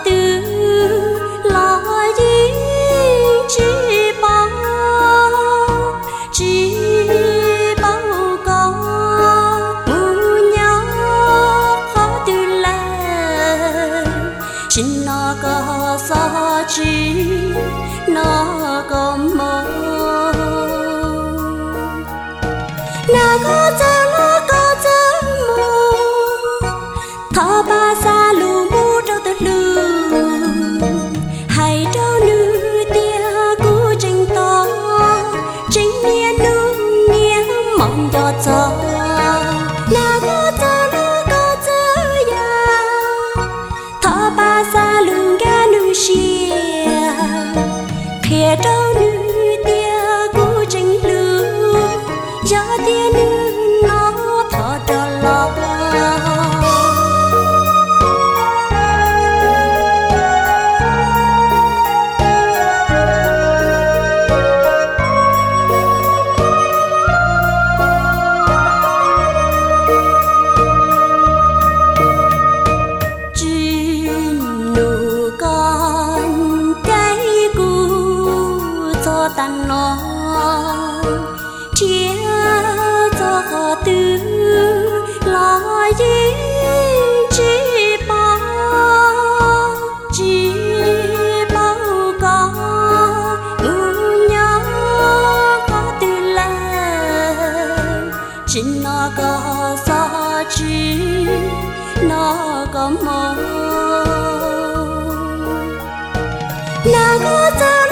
tư là gì chỉ bao có muốn nhau khó tư là chính nó có sao chỉ nó có mơ nó có thọ ba xa lù mu trâu tự lù hay trâu nữ tia cú tranh to tranh nia nung nia mong cho gió na có ya thọ ba xa lù ga nữ xia phía trâu nữ tia cú tranh lù gió tia nữ nó thọ trò lo tan nó chia cho tư lo gì chỉ bao có nhau có tư là chính nó có sao chỉ nó có mong nó có